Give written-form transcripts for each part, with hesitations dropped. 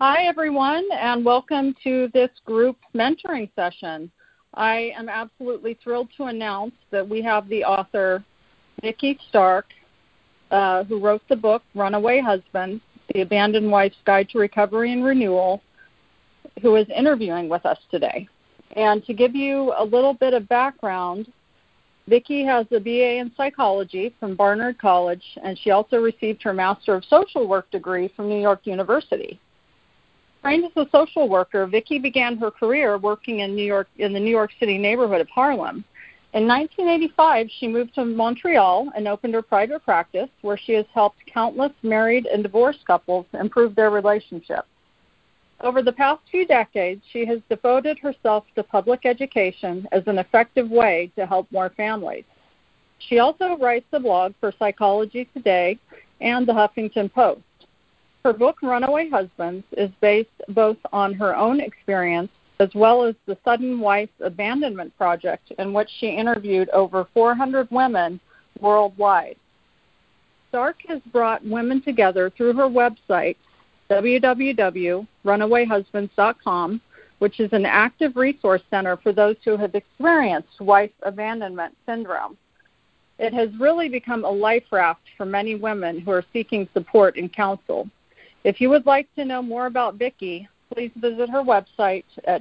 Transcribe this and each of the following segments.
Hi, everyone, and welcome to this group mentoring session. I am absolutely thrilled to announce that we have the author, Vicki Stark, who wrote the book, Runaway Husband, The Abandoned Wife's Guide to Recovery and Renewal, who is interviewing with us today. And to give you a little bit of background, Vicki has a BA in psychology from Barnard College, and she also received her Master of Social Work degree from New York University. Trained as a social worker, Vicki began her career working in the New York City neighborhood of Harlem. In 1985, she moved to Montreal and opened her private practice, where she has helped countless married and divorced couples improve their relationships. Over the past few decades, she has devoted herself to public education as an effective way to help more families. She also writes a blog for Psychology Today and the Huffington Post. Her book, Runaway Husbands, is based both on her own experience as well as the Sudden Wife Abandonment Project, in which she interviewed over 400 women worldwide. Stark has brought women together through her website, www.runawayhusbands.com, which is an active resource center for those who have experienced wife abandonment syndrome. It has really become a life raft for many women who are seeking support and counsel. If you would like to know more about Vicki, please visit her website at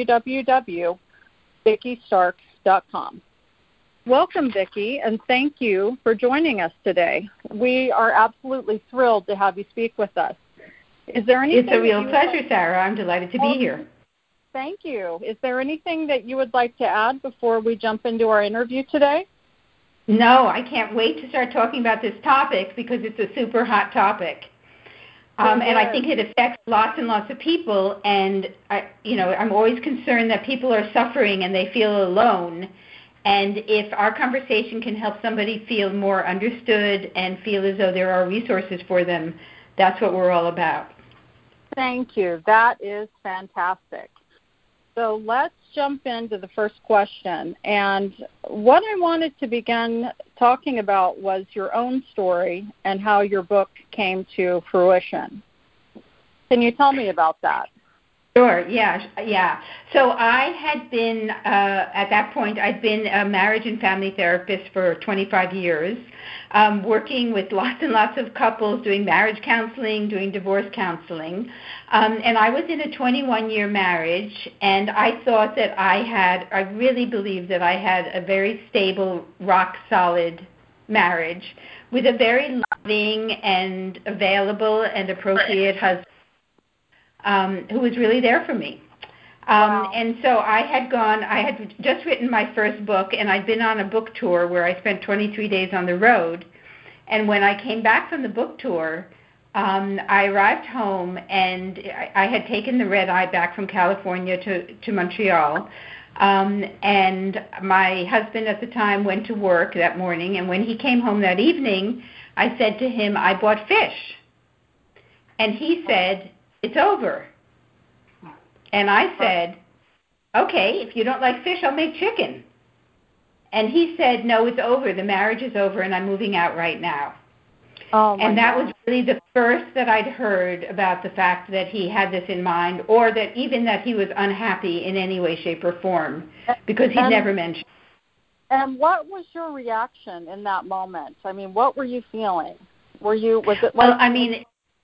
www.vickistark.com. Welcome, Vicki, and thank you for joining us today. We are absolutely thrilled to have you speak with us. Is there anything? It's a real pleasure, Sarah. I'm delighted to be here. Thank you. Is there anything that you would like to add before we jump into our interview today? No, I can't wait to start talking about this topic because it's a super hot topic. And I think it affects lots and lots of people, and I'm always concerned that people are suffering and they feel alone. And if our conversation can help somebody feel more understood and feel as though there are resources for them, that's what we're all about. Thank you. That is fantastic. So let's jump into the first question. And what I wanted to begin talking about was your own story and how your book came to fruition. Can you tell me about that? Sure, yeah. So I had been, at that point, I'd been a marriage and family therapist for 25 years, working with lots and lots of couples, doing marriage counseling, doing divorce counseling. And I was in a 21-year marriage, and I thought that I really believed that I had a very stable, rock-solid marriage with a very loving and available and appropriate husband who was really there for me. Wow. And so I had just written my first book, and I'd been on a book tour where I spent 23 days on the road. And when I came back from the book tour, I arrived home, and I had taken the red eye back from California to Montreal. And my husband at the time went to work that morning, and when he came home that evening, I said to him, I bought fish. And he said, it's over. And I said, okay, if you don't like fish, I'll make chicken. And he said, no, it's over. The marriage is over, and I'm moving out right now. And that was really the first that I'd heard about the fact that he had this in mind, or that even that he was unhappy in any way, shape, or form, because he'd never mentioned. And what was your reaction in that moment? I mean, what were you feeling? Was it like... Well, I mean...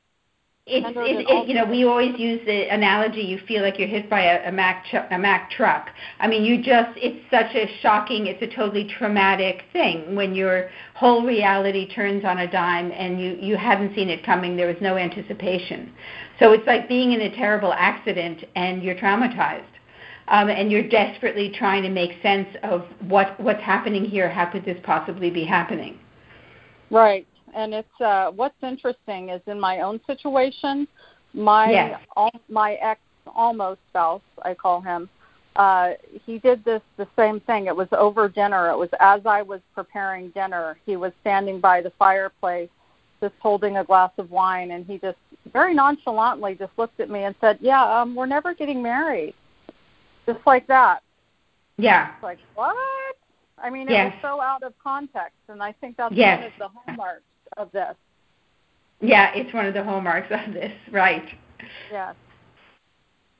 we always use the analogy, you feel like you're hit by a Mack truck. I mean, it's such a shocking, it's a totally traumatic thing when your whole reality turns on a dime and you hadn't seen it coming, there was no anticipation. So it's like being in a terrible accident and you're traumatized. And you're desperately trying to make sense of what's happening here, how could this possibly be happening? Right. And it's what's interesting is in my own situation, my ex almost spouse, I call him, he did the same thing. It was over dinner. It was as I was preparing dinner. He was standing by the fireplace, just holding a glass of wine, and he just very nonchalantly just looked at me and said, we're never getting married. Just like that. Yeah. It's like, what? I mean, it was so out of context, and I think that's one of the hallmarks of this. Yeah, it's one of the hallmarks of this, right. Yes.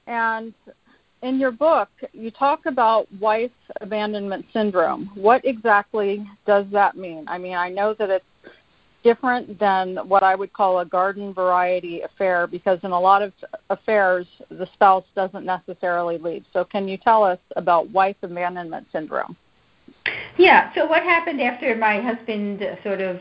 And in your book, you talk about wife abandonment syndrome. What exactly does that mean? I mean, I know that it's different than what I would call a garden variety affair, because in a lot of affairs, the spouse doesn't necessarily leave. So can you tell us about wife abandonment syndrome? Yeah, so what happened after my husband sort of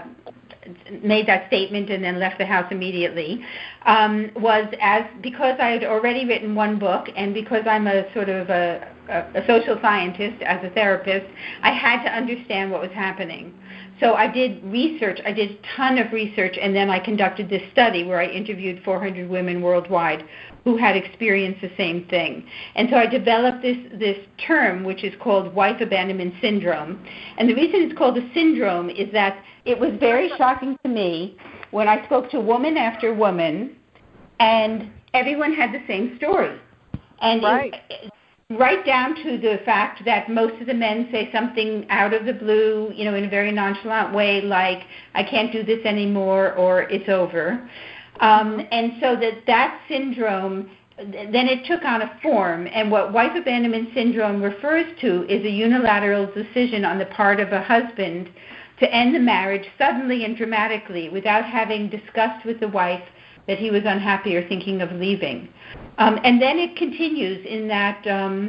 made that statement and then left the house immediately was because I had already written one book, and because I'm a sort of a social scientist as a therapist, I had to understand what was happening. So I did research. I did a ton of research, and then I conducted this study where I interviewed 400 women worldwide who had experienced the same thing. And so I developed this term, which is called wife abandonment syndrome. And the reason it's called a syndrome is that it was very shocking to me when I spoke to woman after woman, and everyone had the same story. And right down to the fact that most of the men say something out of the blue, in a very nonchalant way, like, I can't do this anymore, or it's over. And so that syndrome, then it took on a form. And what wife abandonment syndrome refers to is a unilateral decision on the part of a husband to end the marriage suddenly and dramatically without having discussed with the wife that he was unhappy or thinking of leaving. And then it continues in that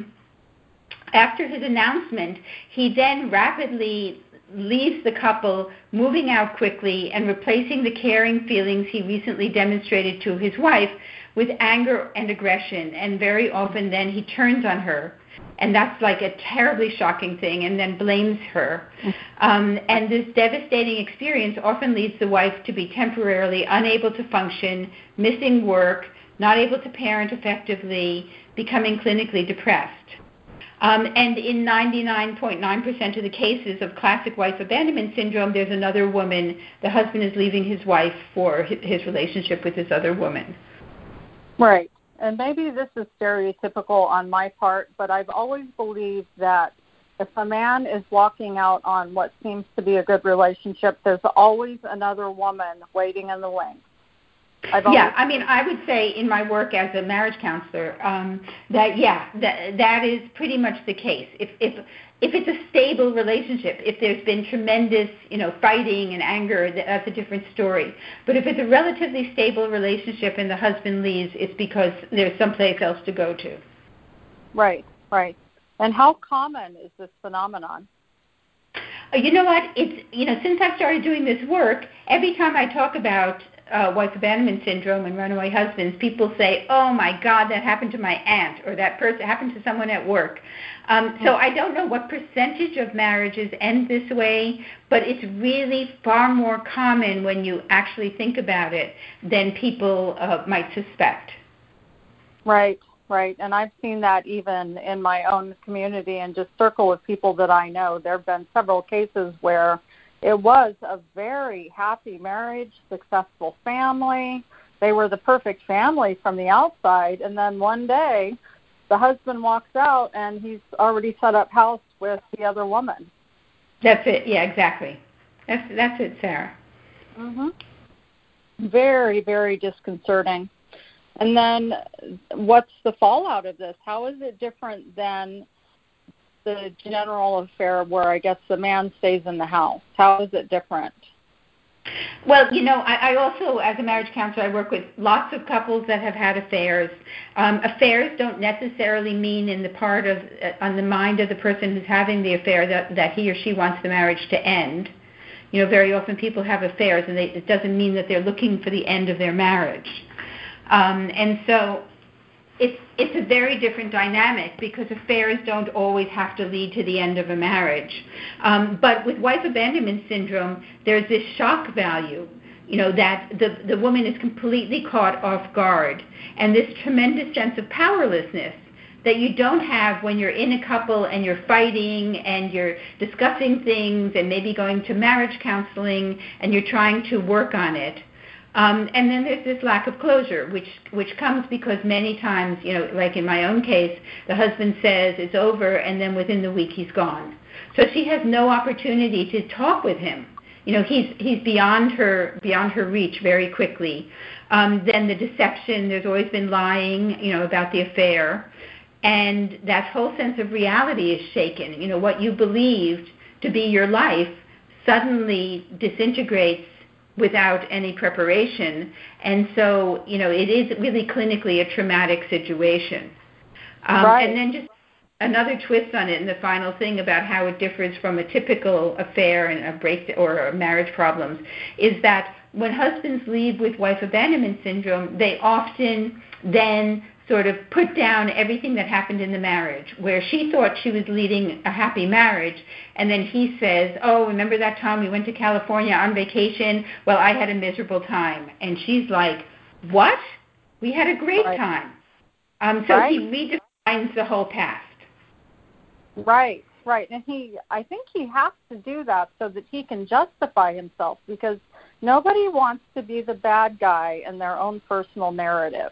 after his announcement, he then rapidly leaves the couple, moving out quickly and replacing the caring feelings he recently demonstrated to his wife with anger and aggression. And very often then he turns on her. And that's like a terribly shocking thing, and then blames her. And this devastating experience often leads the wife to be temporarily unable to function, missing work, not able to parent effectively, becoming clinically depressed. And in 99.9% of the cases of classic wife abandonment syndrome, there's another woman. The husband is leaving his wife for his relationship with this other woman. Right. And maybe this is stereotypical on my part, but I've always believed that if a man is walking out on what seems to be a good relationship, there's always another woman waiting in the wings. I would say in my work as a marriage counselor that is pretty much the case. If it's a stable relationship, if there's been tremendous, fighting and anger, that's a different story. But if it's a relatively stable relationship and the husband leaves, it's because there's someplace else to go to. Right. And how common is this phenomenon? You know what? It's, since I've started doing this work, every time I talk about wife abandonment syndrome and runaway husbands, people say, oh my God, that happened to my aunt, or that person happened to someone at work. So I don't know what percentage of marriages end this way, but it's really far more common when you actually think about it than people might suspect. Right. And I've seen that even in my own community and just circle with people that I know. There have been several cases where it was a very happy marriage, successful family. They were the perfect family from the outside. And then one day, the husband walks out, and he's already set up house with the other woman. That's it. Yeah, exactly. That's it, Sarah. Mm-hmm. Very, very disconcerting. And then what's the fallout of this? How is it different than the general affair where I guess the man stays in the house? How is it different? Well, I also, as a marriage counselor, I work with lots of couples that have had affairs. Affairs don't necessarily mean on the mind of the person who's having the affair that he or she wants the marriage to end. Very often people have affairs, and it doesn't mean that they're looking for the end of their marriage. And so it's a very different dynamic because affairs don't always have to lead to the end of a marriage. But with wife abandonment syndrome, there's this shock value, that the woman is completely caught off guard, and this tremendous sense of powerlessness that you don't have when you're in a couple and you're fighting and you're discussing things and maybe going to marriage counseling and you're trying to work on it. And then there's this lack of closure, which comes because many times, like in my own case, the husband says it's over, and then within the week he's gone. So she has no opportunity to talk with him. He's beyond her reach very quickly. Then the deception, there's always been lying, about the affair. And that whole sense of reality is shaken. What you believed to be your life suddenly disintegrates without any preparation. And so, it is really clinically a traumatic situation. Right. And then just another twist on it, and the final thing about how it differs from a typical affair and a break or marriage problems, is that when husbands leave with wife abandonment syndrome, they often then sort of put down everything that happened in the marriage, where she thought she was leading a happy marriage, and then he says, oh, remember that time we went to California on vacation? Well, I had a miserable time. And she's like, what? We had a great time. So he redefines the whole past. Right. And I think he has to do that so that he can justify himself, because nobody wants to be the bad guy in their own personal narrative.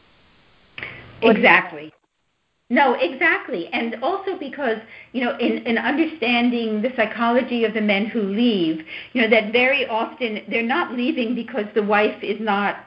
Exactly. No, exactly. And also because, in understanding the psychology of the men who leave, that very often they're not leaving because the wife is not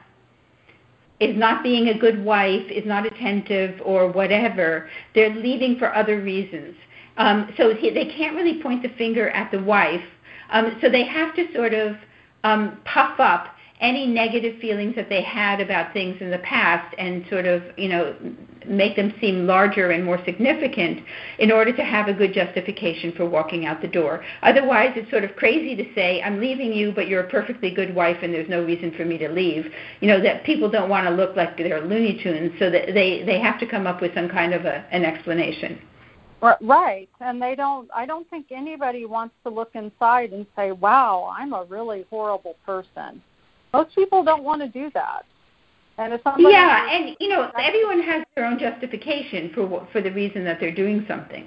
being a good wife, is not attentive or whatever. They're leaving for other reasons. So they can't really point the finger at the wife. So they have to sort of puff up any negative feelings that they had about things in the past and sort of, make them seem larger and more significant in order to have a good justification for walking out the door. Otherwise, it's sort of crazy to say, I'm leaving you, but you're a perfectly good wife and there's no reason for me to leave. That people don't want to look like they're Looney Tunes, so that they have to come up with some kind of an explanation. Right, and I don't think anybody wants to look inside and say, wow, I'm a really horrible person. Most people don't want to do that. And if somebody and everyone has their own justification for the reason that they're doing something.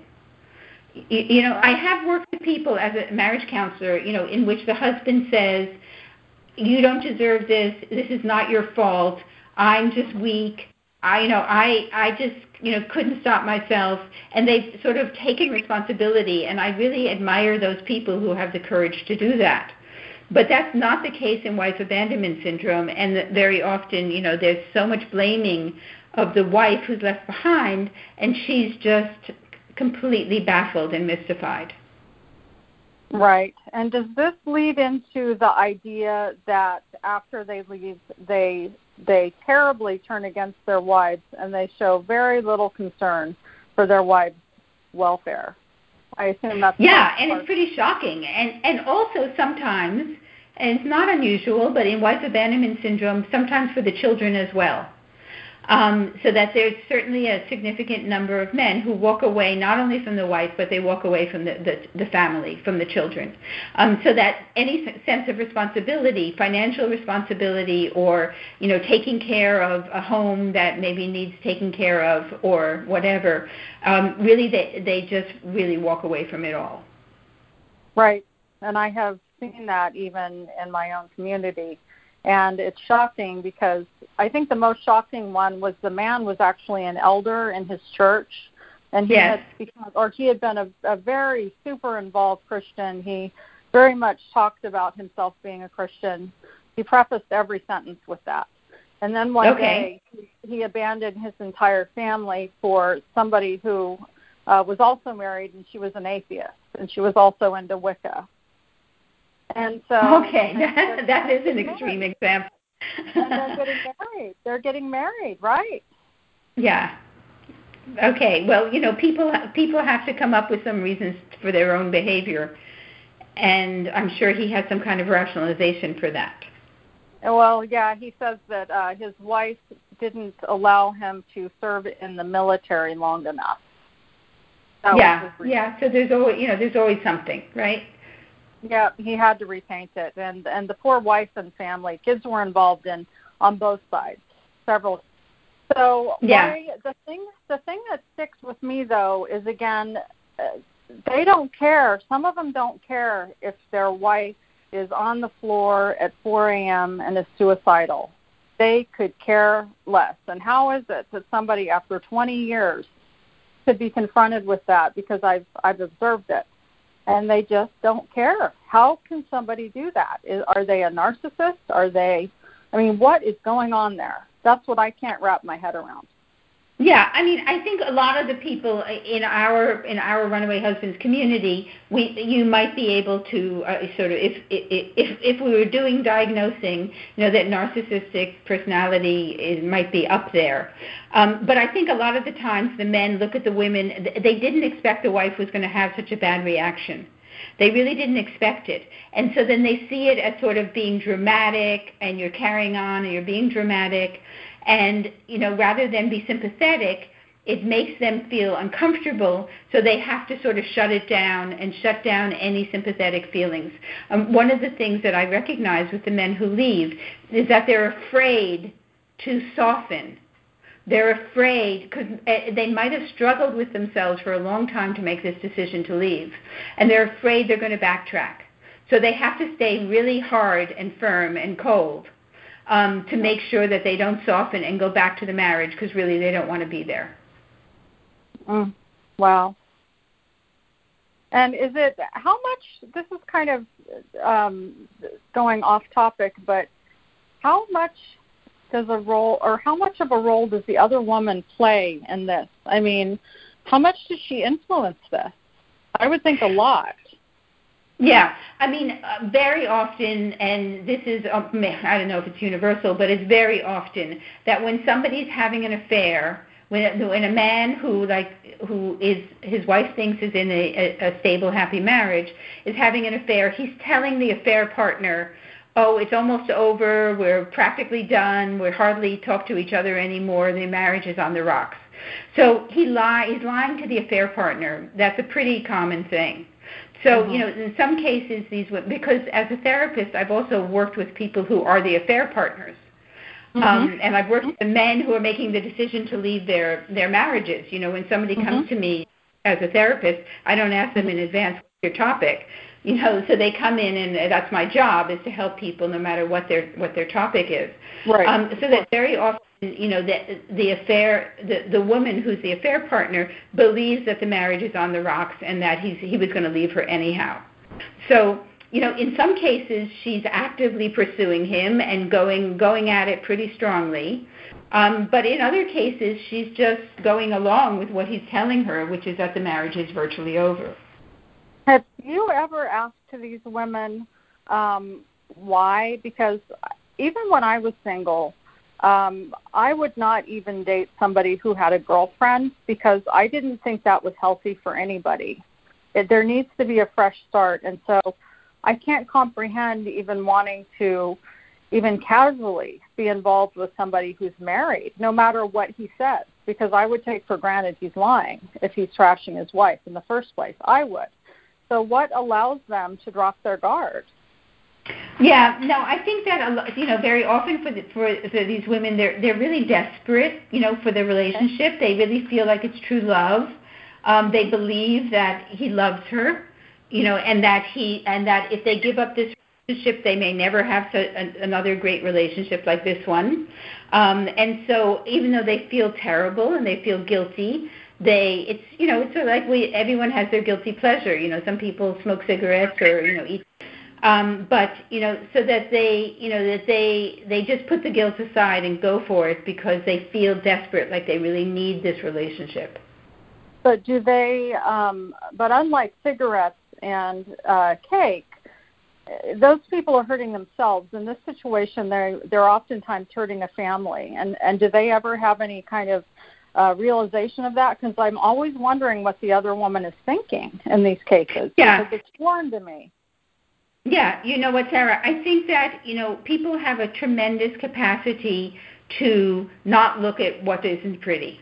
I have worked with people as a marriage counselor, in which the husband says, you don't deserve this. This is not your fault. I'm just weak. I just couldn't stop myself, and they've sort of taken responsibility, and I really admire those people who have the courage to do that. But that's not the case in wife abandonment syndrome, and very often, there's so much blaming of the wife who's left behind, and she's just completely baffled and mystified. Right. And does this lead into the idea that after they leave, they terribly turn against their wives and they show very little concern for their wives' welfare? I assume that's it's pretty shocking. And also sometimes, and it's not unusual, but in wife abandonment syndrome, sometimes for the children as well. So that there's certainly a significant number of men who walk away not only from the wife, but they walk away from the family, from the children. So that any sense of responsibility, financial responsibility, or taking care of a home that maybe needs taken care of, or whatever, really they just really walk away from it all. Right, and I have seen that even in my own community. And it's shocking because I think the most shocking one was the man was actually an elder in his church, and he had been a very super involved Christian. He very much talked about himself being a Christian. He prefaced every sentence with that. And then one day he abandoned his entire family for somebody who was also married, and she was an atheist, and she was also into Wicca. And so that is an extreme example. And they're getting married, right? Yeah. Okay. Well, people have to come up with some reasons for their own behavior, and I'm sure he had some kind of rationalization for that. Well, yeah, he says that his wife didn't allow him to serve in the military long enough. So there's always something, right? Yeah, he had to repaint it, and the poor wife and family, kids were involved on both sides, several. So the thing that sticks with me though is, again, they don't care. Some of them don't care if their wife is on the floor at 4 a.m. and is suicidal. They could care less. And how is it that somebody after 20 years could be confronted with that? Because I've observed it. And they just don't care. How can somebody do that? Are they a narcissist? Are they I mean, what is going on there? That's what I can't wrap my head around. Yeah, I mean, I think a lot of the people in our Runaway Husbands community, you might be able to sort of, if we were doing diagnosing, that narcissistic personality might be up there. But I think a lot of the times the men look at the women, they didn't expect the wife was going to have such a bad reaction. They really didn't expect it. And so then they see it as sort of being dramatic, and you're carrying on and you're being dramatic. And, rather than be sympathetic, it makes them feel uncomfortable, so they have to sort of shut it down and shut down any sympathetic feelings. One of the things that I recognize with the men who leave is that they're afraid to soften. They're afraid because they might have struggled with themselves for a long time to make this decision to leave, and they're afraid they're going to backtrack. So they have to stay really hard and firm and cold to make sure that they don't soften and go back to the marriage, because really they don't want to be there. Wow. And is it, how much, this is kind of going off topic, but how much does a role, or how much of a role does the other woman play in this? I mean, how much does she influence this? I would think a lot. Yeah, I mean, very often, and this is, I don't know if it's universal, but it's very often that when somebody's having an affair, when a man who is, his wife thinks is in a stable, happy marriage, is having an affair, he's telling the affair partner, oh, it's almost over, we're practically done, we hardly talk to each other anymore, the marriage is on the rocks. So he's lying to the affair partner. That's a pretty common thing. So, in some cases, because as a therapist, I've also worked with people who are the affair partners. And I've worked with the men who are making the decision to leave their marriages. When somebody comes to me as a therapist, I don't ask them in advance, what's your topic? So they come in, and that's my job, is to help people no matter what their topic is. Right. So that very often, the woman who's the affair partner believes that the marriage is on the rocks and that he was going to leave her anyhow. So, in some cases, she's actively pursuing him and going at it pretty strongly. But in other cases, she's just going along with what he's telling her, which is that the marriage is virtually over. Have you ever asked these women why? Because even when I was single, I would not even date somebody who had a girlfriend, because I didn't think that was healthy for anybody. There needs to be a fresh start. And so I can't comprehend even wanting to even casually be involved with somebody who's married, no matter what he says, because I would take for granted he's lying if he's trashing his wife in the first place. I would. So what allows them to drop their guard? Yeah, no, I think that very often for these women, they're really desperate, for the relationship. They really feel like it's true love. They believe that he loves her, and that if they give up this relationship, they may never have another great relationship like this one. And so even though they feel terrible and they feel guilty, it's sort of like everyone has their guilty pleasure. Some people smoke cigarettes or eat. But so that they just put the guilt aside and go for it because they feel desperate, like they really need this relationship. But do they? But unlike cigarettes and cake, those people are hurting themselves. In this situation, they're oftentimes hurting a family. And do they ever have any kind of realization of that? Because I'm always wondering what the other woman is thinking in these cases. Yeah. Because it's foreign to me. Yeah, you know what, Sarah? I think that, people have a tremendous capacity to not look at what isn't pretty.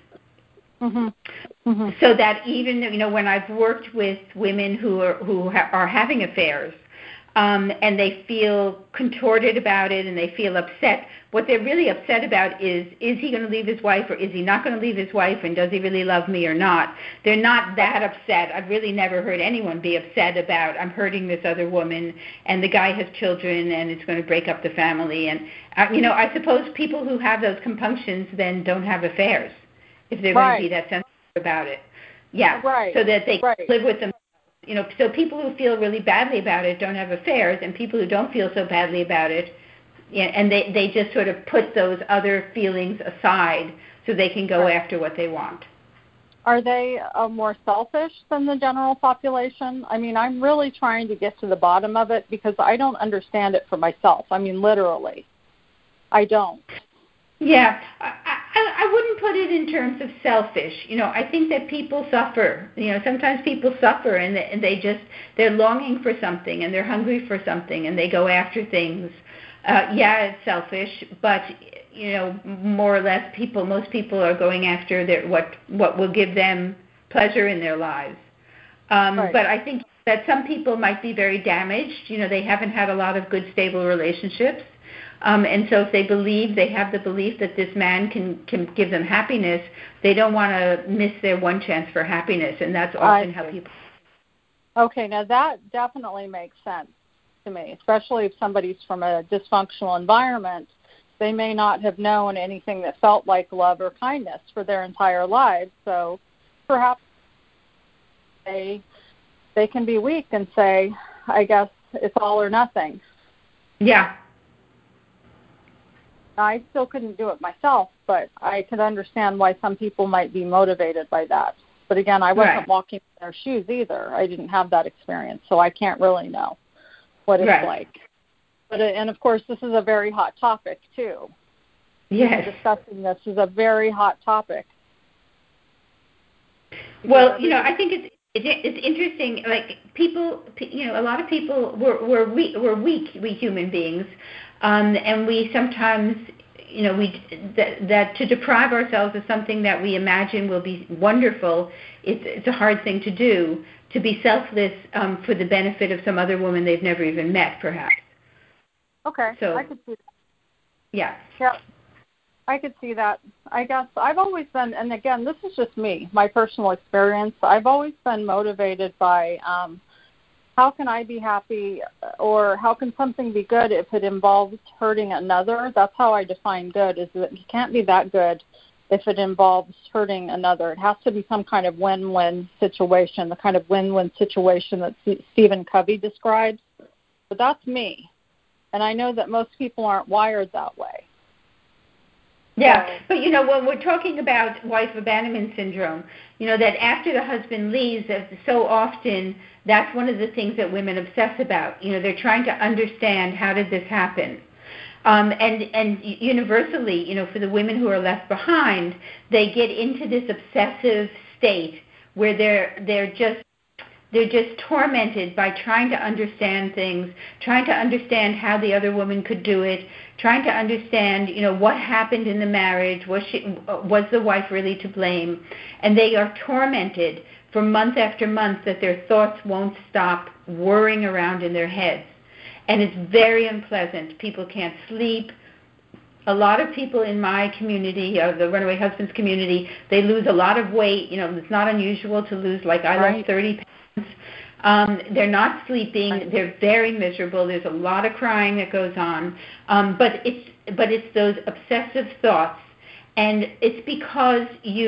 So that even, when I've worked with women who are having affairs, and they feel contorted about it and they feel upset, what they're really upset about is he going to leave his wife or is he not going to leave his wife, and does he really love me or not? They're not that upset. I've really never heard anyone be upset about, I'm hurting this other woman and the guy has children and it's going to break up the family. And, I suppose people who have those compunctions then don't have affairs if they're going to be that sensitive about it. Yeah, so that they live with them. So people who feel really badly about it don't have affairs, and people who don't feel so badly about it and they just sort of put those other feelings aside so they can go after what they want. Are they more selfish than the general population? I mean, I'm really trying to get to the bottom of it because I don't understand it for myself. I mean, literally, I don't. Yeah, I wouldn't put it in terms of selfish. I think that people suffer. Sometimes people suffer and they're longing for something and they're hungry for something and they go after things. Yeah, it's selfish, but more or less most people are going after what will give them pleasure in their lives. Right. But I think that some people might be very damaged. They haven't had a lot of good, stable relationships. And so if they have the belief that this man can give them happiness, they don't want to miss their one chance for happiness, and that's often how people... Okay, now that definitely makes sense to me, especially if somebody's from a dysfunctional environment. They may not have known anything that felt like love or kindness for their entire lives, so perhaps they can be weak and say, I guess it's all or nothing. Yeah. I still couldn't do it myself, but I could understand why some people might be motivated by that. But again, I wasn't walking in their shoes either. I didn't have that experience, so I can't really know what it's like. But and of course, this is a very hot topic too. Yes. Discussing this is a very hot topic. Well, I think it's interesting. Like people, a lot of people we're weak. We human beings. And we sometimes, that to deprive ourselves of something that we imagine will be wonderful, it's a hard thing to do, to be selfless for the benefit of some other woman they've never even met, perhaps. Okay, so, I could see that. Yeah. Yeah, I could see that. I guess I've always been, and again, this is just me, my personal experience, I've always been motivated by how can I be happy, or how can something be good if it involves hurting another? That's how I define good, is that you can't be that good if it involves hurting another. It has to be some kind of win-win situation, the kind of win-win situation that Stephen Covey describes. But that's me. And I know that most people aren't wired that way. Yeah, but when we're talking about wife abandonment syndrome, that after the husband leaves, so often that's one of the things that women obsess about. They're trying to understand, how did this happen? And universally, for the women who are left behind, they get into this obsessive state where they're just tormented by trying to understand things, trying to understand how the other woman could do it, trying to understand, what happened in the marriage. Was the wife really to blame? And they are tormented for month after month that their thoughts won't stop whirring around in their heads. And it's very unpleasant. People can't sleep. A lot of people in my community, the Runaway Husbands community, they lose a lot of weight. It's not unusual to lose, like I lost 30 pounds. They're not sleeping. They're very miserable. There's a lot of crying that goes on. But it's those obsessive thoughts, and it's because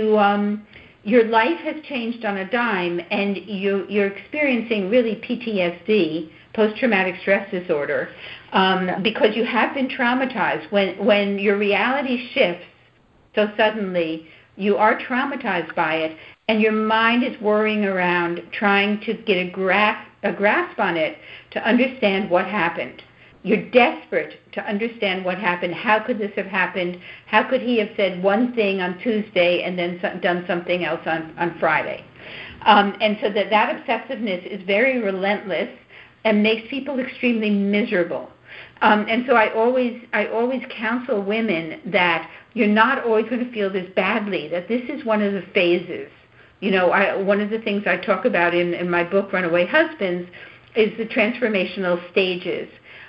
your life has changed on a dime, and you're experiencing really PTSD, post-traumatic stress disorder, because you have been traumatized. When your reality shifts so suddenly, you are traumatized by it, and your mind is whirring around trying to get a grasp on it to understand what happened. You're desperate to understand what happened. How could this have happened? How could he have said one thing on Tuesday and then done something else on Friday? And so that obsessiveness is very relentless and makes people extremely miserable. And so I always counsel women that you're not always going to feel this badly, that this is one of the phases. One of the things I talk about in my book, Runaway Husbands, is the transformational stages.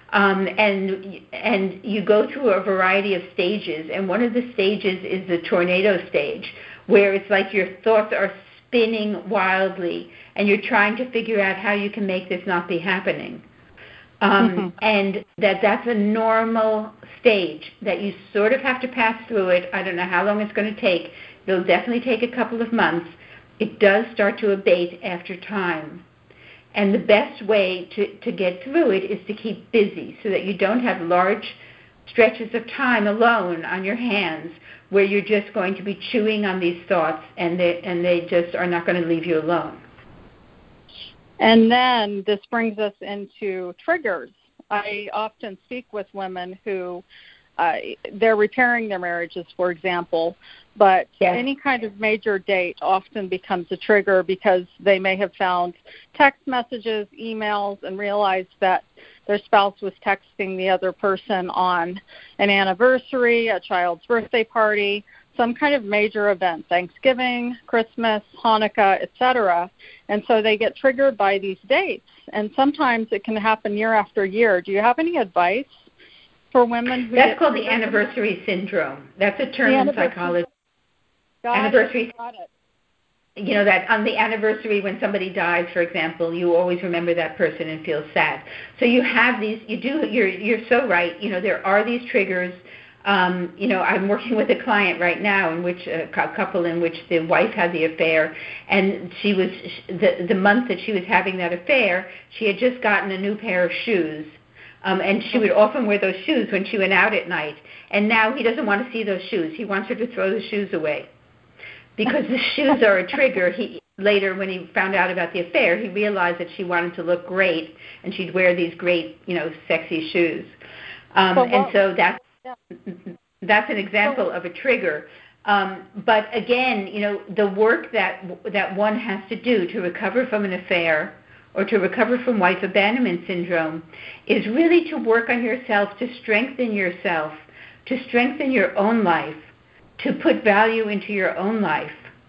And you go through a variety of stages, and one of the stages is the tornado stage, where it's like your thoughts are spinning wildly, and you're trying to figure out how you can make this not be happening. And that's a normal stage, that you sort of have to pass through it. I don't know how long it's going to take. It'll definitely take a couple of months. It does start to abate after time. And the best way to get through it is to keep busy, so that you don't have large stretches of time alone on your hands where you're just going to be chewing on these thoughts, and they just are not going to leave you alone. And then this brings us into triggers. I often speak with women who they're repairing their marriages, for example, but yes. any kind of major date often becomes a trigger because they may have found text messages, emails, and realized that their spouse was texting the other person on an anniversary, a child's birthday party, some kind of major event, Thanksgiving, Christmas, Hanukkah, etc. And so they get triggered by these dates. And sometimes it can happen year after year. Do you have any advice for women who That's called the anniversary syndrome. That's a term in psychology. Got it. You know, that on the anniversary when somebody dies, for example, you always remember that person and feel sad. So you have these, you're so right. You know, there are these triggers. You know, I'm working with a client right now in which a couple in which the wife had the affair, and she was the month that she was having that affair, she had just gotten a new pair of shoes. And she would often wear those shoes when she went out at night. And now he doesn't want to see those shoes. He wants her to throw the shoes away. Because the shoes are a trigger. Later, when he found out about the affair, he realized that she wanted to look great, and she'd wear these great, you know, sexy shoes. And so that's an example of a trigger. But again, you know, the work that one has to do to recover from an affair or to recover from wife abandonment syndrome is really to work on yourself, to strengthen yourself, to strengthen your own life, to put value into your own life,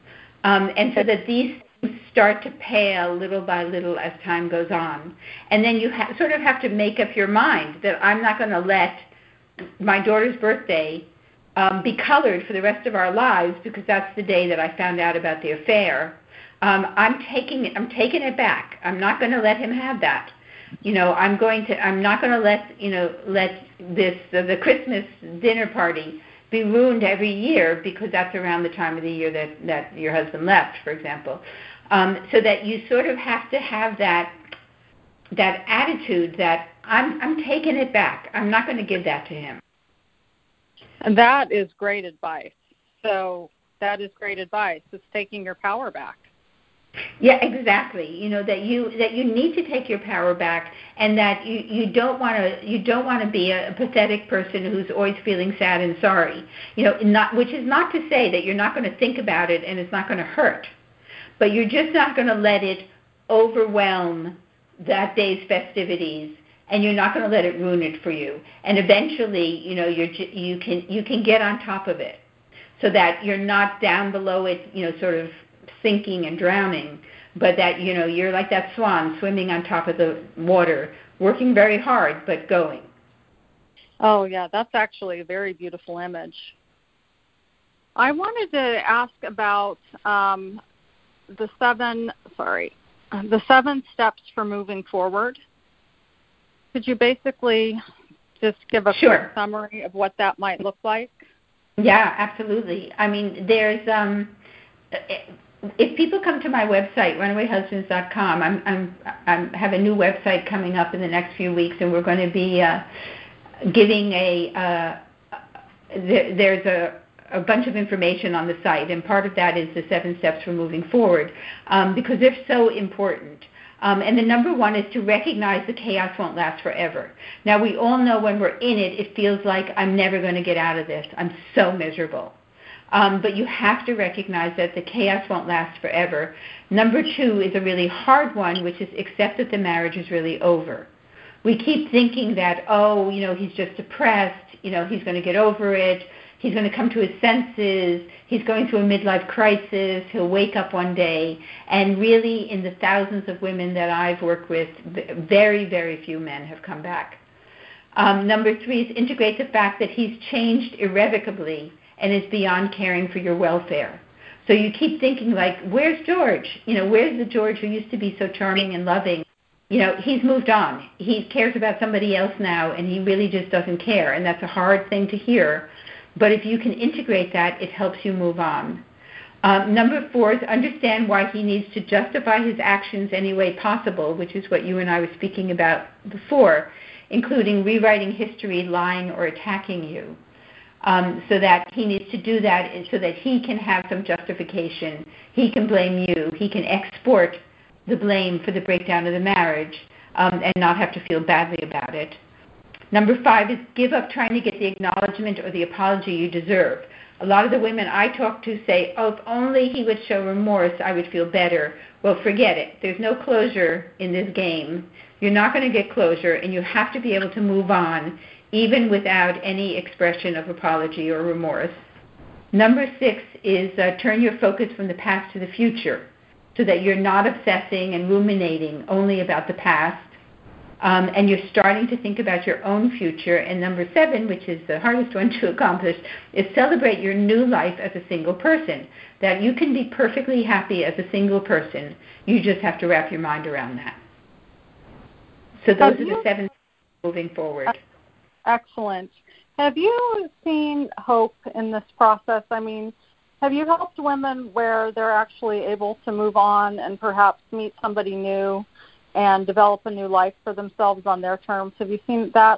and so that these things start to pale little by little as time goes on. And then you sort of have to make up your mind that I'm not going to let my daughter's birthday be colored for the rest of our lives because that's the day that I found out about the affair. I'm taking it back. I'm not going to let him have that. You know, I'm not going to let the Christmas dinner party be ruined every year because that's around the time of the year that your husband left, for example. So that you sort of have to have that attitude that I'm taking it back. I'm not going to give that to him. And that is great advice. So that is great advice. It's taking your power back. Yeah, exactly. You know, that you need to take your power back, and that you don't want to be a pathetic person who's always feeling sad and sorry. You know, which is not to say that you're not going to think about it and it's not going to hurt, but you're just not going to let it overwhelm that day's festivities, and you're not going to let it ruin it for you. And eventually, you know, you can get on top of it, so that you're not down below it, you know, sort of sinking and drowning, but that, you know, you're like that swan swimming on top of the water, working very hard, but going. Oh, yeah, that's actually a very beautiful image. I wanted to ask about the seven steps for moving forward. Could you basically just give a quick summary of what that might look like? Yeah, absolutely. I mean, there's if people come to my website, runawayhusbands.com, I have a new website coming up in the next few weeks, and we're going to be giving there's a bunch of information on the site, and part of that is the 7 steps for moving forward, because they're so important. And the number one is to recognize the chaos won't last forever. Now, we all know when we're in it, it feels like I'm never going to get out of this. I'm so miserable. But you have to recognize that the chaos won't last forever. Number two is a really hard one, which is accept that the marriage is really over. We keep thinking that, oh, you know, he's just depressed, you know, he's going to get over it, he's going to come to his senses, he's going through a midlife crisis, he'll wake up one day. And really, in the thousands of women that I've worked with, very, very few men have come back. Number three is integrate the fact that he's changed irrevocably and is beyond caring for your welfare. So you keep thinking like, where's George? You know, where's the George who used to be so charming and loving? You know, he's moved on. He cares about somebody else now, and he really just doesn't care. And that's a hard thing to hear. But if you can integrate that, it helps you move on. Number four is understand why he needs to justify his actions any way possible, which is what you and I were speaking about before. including rewriting history, lying, or attacking you. So that he needs to do that so that he can have some justification. He can blame you. He can export the blame for the breakdown of the marriage and not have to feel badly about it. Number 5 is give up trying to get the acknowledgement or the apology you deserve. A lot of the women I talk to say, oh, if only he would show remorse, I would feel better. Well, forget it. There's no closure in this game. You're not going to get closure, and you have to be able to move on, even without any expression of apology or remorse. Number 6 is turn your focus from the past to the future so that you're not obsessing and ruminating only about the past, and you're starting to think about your own future. And number 7, which is the hardest one to accomplish, is celebrate your new life as a single person, that you can be perfectly happy as a single person. You just have to wrap your mind around that. So those are the 7 moving forward. Excellent. Have you seen hope in this process? I mean, have you helped women where they're actually able to move on and perhaps meet somebody new and develop a new life for themselves on their terms? Have you seen that?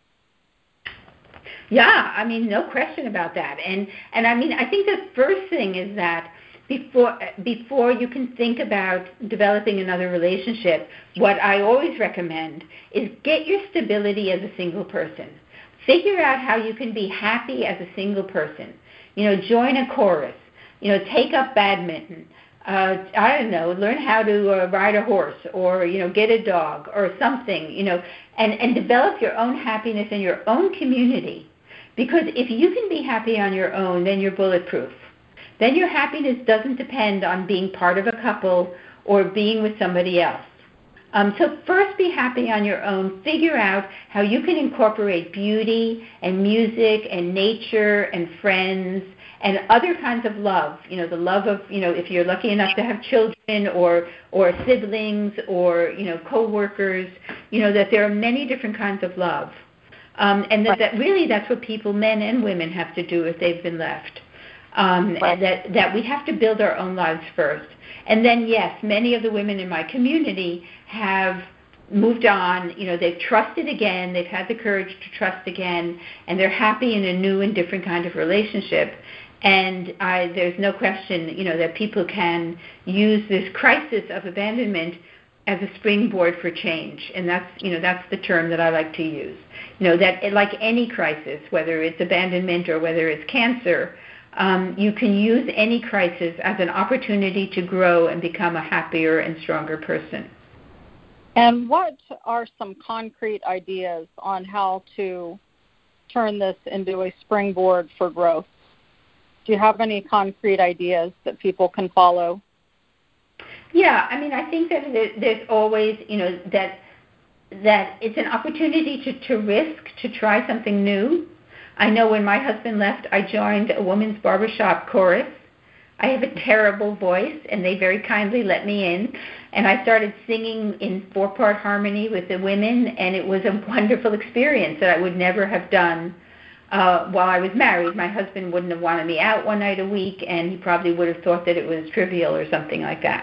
Yeah, I mean, no question about that. And I mean, I think the first thing is that before you can think about developing another relationship, what I always recommend is get your stability as a single person. Figure out how you can be happy as a single person. Join a chorus. Take up badminton. I don't know, learn how to ride a horse, or, get a dog or something, and develop your own happiness in your own community. Because if you can be happy on your own, then you're bulletproof. Then your happiness doesn't depend on being part of a couple or being with somebody else. So first be happy on your own. Figure out how you can incorporate beauty and music and nature and friends and other kinds of love. The love of, if you're lucky enough to have children or siblings or, co-workers, that there are many different kinds of love. And that really that's what people, men and women, have to do if they've been left. That we have to build our own lives first. And then, yes, many of the women in my community have moved on. They've trusted again. They've had the courage to trust again, and they're happy in a new and different kind of relationship. And there's no question, that people can use this crisis of abandonment as a springboard for change. And that's the term that I like to use. That like any crisis, whether it's abandonment or whether it's cancer, you can use any crisis as an opportunity to grow and become a happier and stronger person. And what are some concrete ideas on how to turn this into a springboard for growth? Do you have any concrete ideas that people can follow? Yeah, I mean, I think that there's always, that it's an opportunity to risk, to try something new. I know when my husband left, I joined a women's barbershop chorus. I have a terrible voice, and they very kindly let me in. And I started singing in 4-part harmony with the women, and it was a wonderful experience that I would never have done while I was married. My husband wouldn't have wanted me out one night a week, and he probably would have thought that it was trivial or something like that.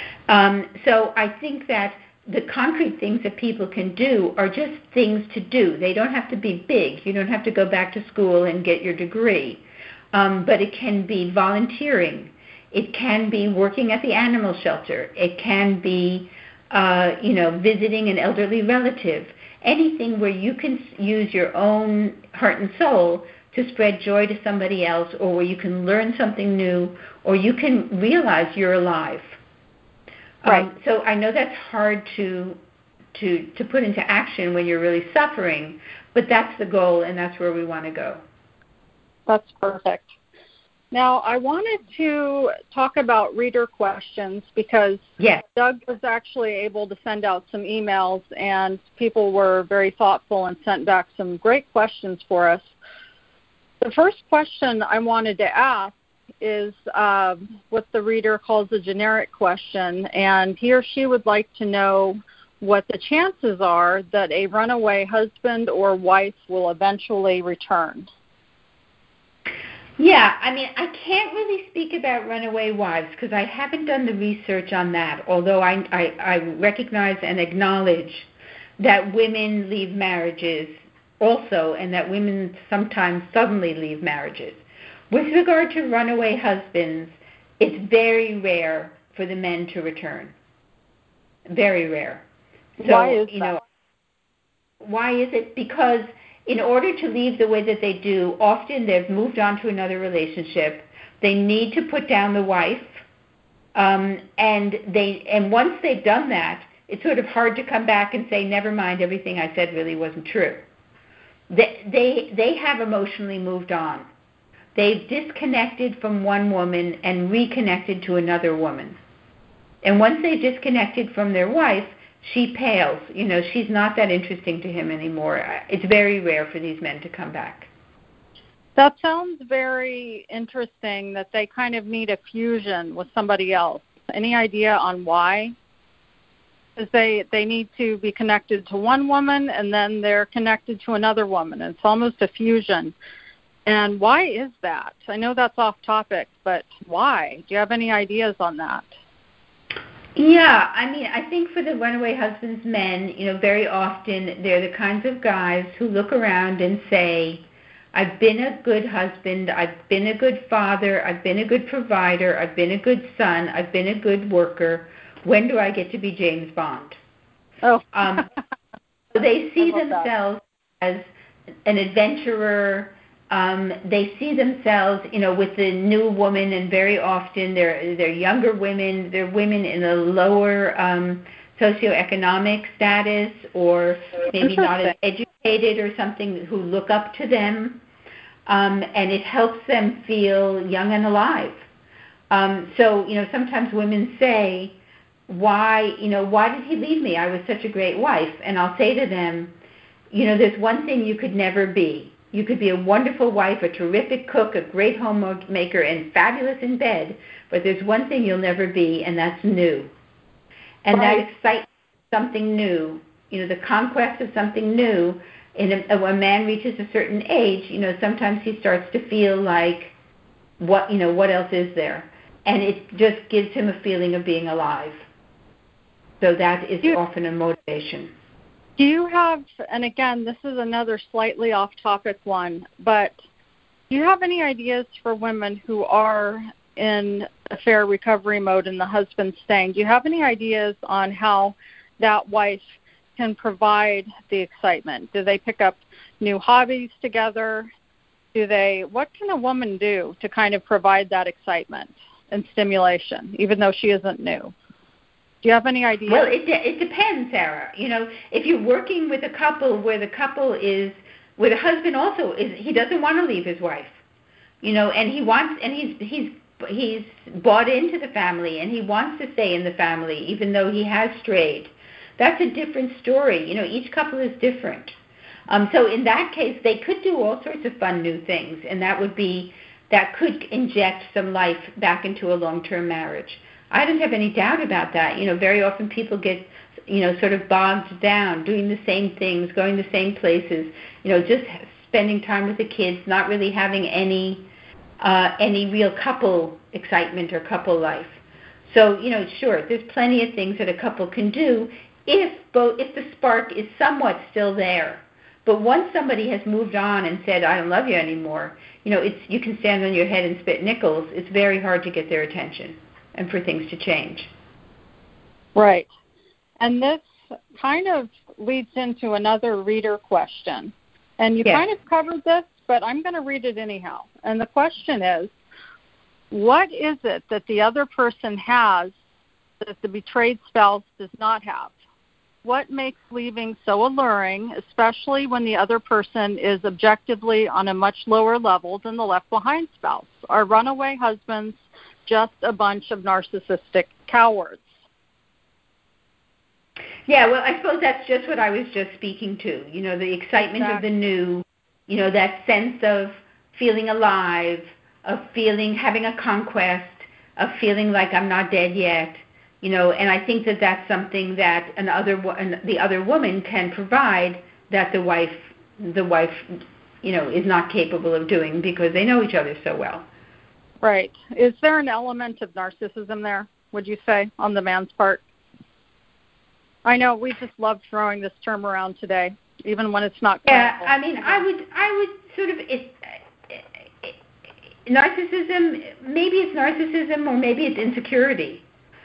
So I think that the concrete things that people can do are just things to do. They don't have to be big. You don't have to go back to school and get your degree. But it can be volunteering. It can be working at the animal shelter. It can be, visiting an elderly relative. Anything where you can use your own heart and soul to spread joy to somebody else, or where you can learn something new, or you can realize you're alive. Right. So I know that's hard to put into action when you're really suffering, but that's the goal, and that's where we want to go. That's perfect. Now, I wanted to talk about reader questions because yes. Doug was actually able to send out some emails, and people were very thoughtful and sent back some great questions for us. The first question I wanted to ask is what the reader calls a generic question, and he or she would like to know what the chances are that a runaway husband or wife will eventually return. Yeah, I mean, I can't really speak about runaway wives because I haven't done the research on that, although I recognize and acknowledge that women leave marriages also, and that women sometimes suddenly leave marriages. With regard to runaway husbands, it's very rare for the men to return. Very rare. So, why is that? Why is it? Because in order to leave the way that they do, often they've moved on to another relationship. They need to put down the wife, and once they've done that, it's sort of hard to come back and say, never mind, everything I said really wasn't true. They have emotionally moved on. They've disconnected from one woman and reconnected to another woman. And once they've disconnected from their wife, she pales. She's not that interesting to him anymore. It's very rare for these men to come back. That sounds very interesting, that they kind of need a fusion with somebody else. Any idea on why? Because they need to be connected to one woman, and then they're connected to another woman. It's almost a fusion. And why is that? I know that's off topic, but why? Do you have any ideas on that? Yeah, I think for the runaway husbands men, very often they're the kinds of guys who look around and say, I've been a good husband, I've been a good father, I've been a good provider, I've been a good son, I've been a good worker. When do I get to be James Bond? Oh. So they see themselves as an adventurer. They see themselves, with the new woman, and very often they're younger women. They're women in a lower socioeconomic status, or maybe not as educated or something, who look up to them, and it helps them feel young and alive. So sometimes women say, why did he leave me? I was such a great wife. And I'll say to them, there's one thing you could never be. You could be a wonderful wife, a terrific cook, a great homemaker, and fabulous in bed, but there's one thing you'll never be, and that's new. And right. That excites something new, the conquest of something new. When a man reaches a certain age, sometimes he starts to feel like, what else is there? And it just gives him a feeling of being alive. So that is often a motivation. Do you have, and again, this is another slightly off-topic one, but do you have any ideas for women who are in affair recovery mode and the husband's staying? Do you have any ideas on how that wife can provide the excitement? Do they pick up new hobbies together? What can a woman do to kind of provide that excitement and stimulation, even though she isn't new? Do you have any idea? Well, it depends, Sarah. If you're working with a couple where the husband also he doesn't want to leave his wife, and he's bought into the family and he wants to stay in the family even though he has strayed. That's a different story. Each couple is different. So in that case, they could do all sorts of fun new things, and that could inject some life back into a long-term marriage. I don't have any doubt about that. Very often people get, sort of bogged down doing the same things, going the same places, just spending time with the kids, not really having any real couple excitement or couple life. So, sure, there's plenty of things that a couple can do if the spark is somewhat still there. But once somebody has moved on and said, I don't love you anymore, you can stand on your head and spit nickels. It's very hard to get their attention and for things to change. Right. And this kind of leads into another reader question. And you kind of covered this, but I'm going to read it anyhow. And the question is, what is it that the other person has that the betrayed spouse does not have? What makes leaving so alluring, especially when the other person is objectively on a much lower level than the left-behind spouse? Are runaway husbands just a bunch of narcissistic cowards? Yeah, well, I suppose that's just what I was just speaking to. The excitement of the new, that sense of feeling alive, of having a conquest, of feeling like I'm not dead yet. And I think that that's something that the other woman can provide that the wife, is not capable of doing because they know each other so well. Right. Is there an element of narcissism there, would you say, on the man's part? I know we just love throwing this term around today, even when it's not Yeah, clinical. I mean, I would sort of narcissism. Maybe it's narcissism, or maybe it's insecurity.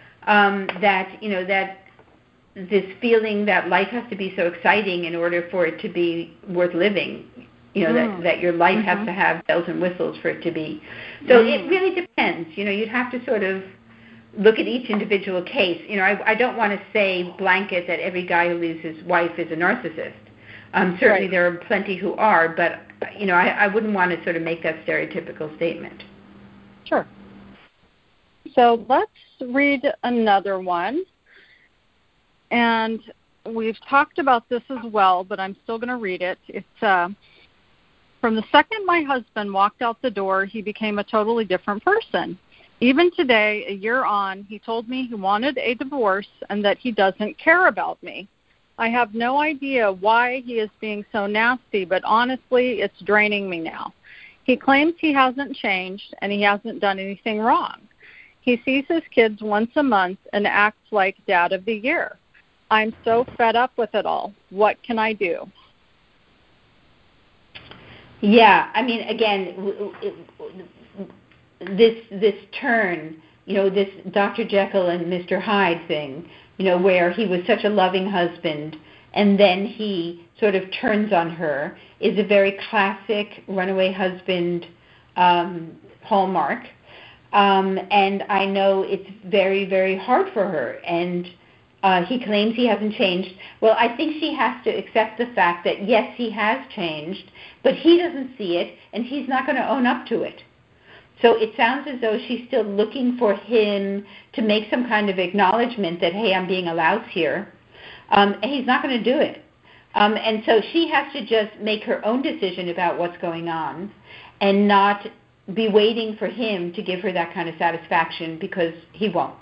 That this feeling that life has to be so exciting in order for it to be worth living. That your life has to have bells and whistles for it to be. So it really depends. You'd have to sort of look at each individual case. I don't want to say blanket that every guy who leaves his wife is a narcissist. Certainly Right. there are plenty who are, but I wouldn't want to sort of make that stereotypical statement. Sure. So let's read another one. And we've talked about this as well, but I'm still going to read it. It's from the second my husband walked out the door, he became a totally different person. Even today, a year on, he told me he wanted a divorce and that he doesn't care about me. I have no idea why he is being so nasty, but honestly, it's draining me now. He claims he hasn't changed and he hasn't done anything wrong. He sees his kids once a month and acts like dad of the year. I'm so fed up with it all. What can I do? Yeah, I mean, again, this turn, this Dr. Jekyll and Mr. Hyde thing, where he was such a loving husband and then he sort of turns on her, is a very classic runaway husband hallmark. And I know it's very, very hard for her. And he claims he hasn't changed. Well, I think she has to accept the fact that, yes, he has changed, but he doesn't see it, and he's not going to own up to it. So it sounds as though she's still looking for him to make some kind of acknowledgement that, hey, I'm being a louse here. And he's not going to do it. And so she has to just make her own decision about what's going on and not be waiting for him to give her that kind of satisfaction, because he won't.